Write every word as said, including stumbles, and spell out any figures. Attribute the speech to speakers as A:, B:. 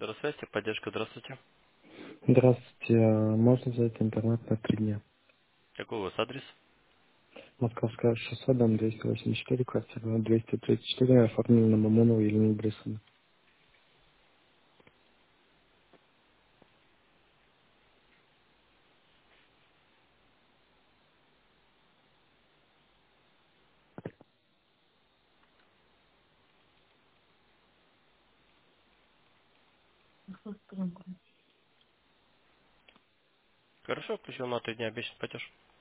A: Центр связи, поддержка, здравствуйте.
B: Здравствуйте. а Можно взять интернет на три дня?
A: Какой у вас адрес?
B: Московское шоссе, дом двести восемьдесят четыре, квартира двести тридцать четыре, оформлено на Мамонова Елены Борисовны.
A: Хорошо, включил на три дня обещан платеж.